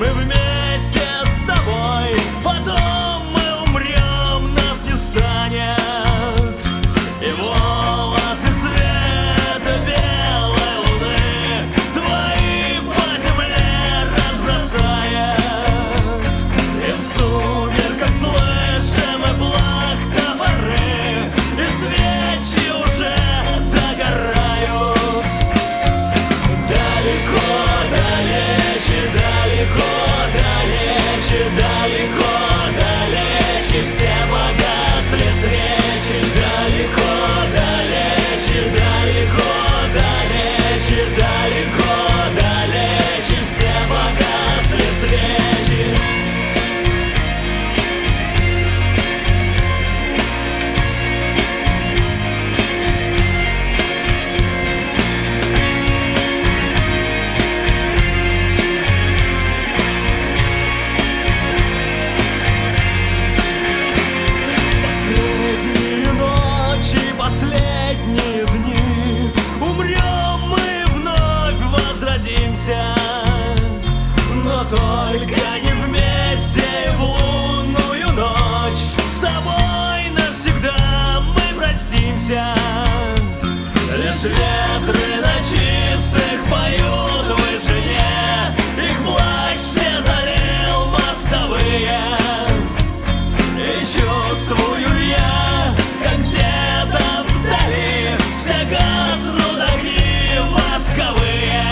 мы вместе с тобой. Потом мы умрем, нас не станет. И волосы цвета белой луны твои по земле разбросает. И в сумерках слышим мы плах топоры, и свечи уже догорают. Далеко, далече, далеко, далече, далеко, далече все погасли свечи. Далеко, далече, далеко, далече, далеко, далече все погасли свечи. Последние ночи, последние дни, умрем мы, вновь возродимся, но только не вместе и в лунную ночь. С тобой навсегда мы простимся. Лишь ветры на чистых поют в вышине, их плащ все залил мостовые. И чувствую я, как где-то вдали все гаснут огни восковые.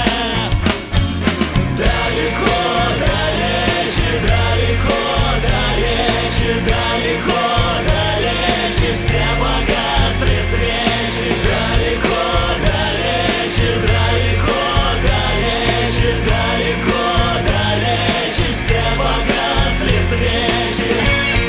Далеко, далече, далеко, далече, далеко, далече все погасли свечи. Далеко, далече, далеко, далече, далеко, далече все погасли свечи.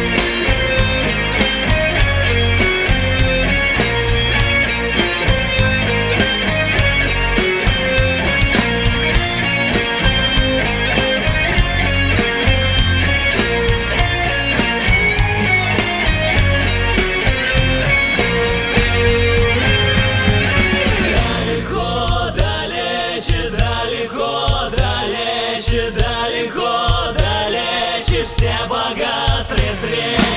Далеко, далече, далеко, далече все погасли свечи.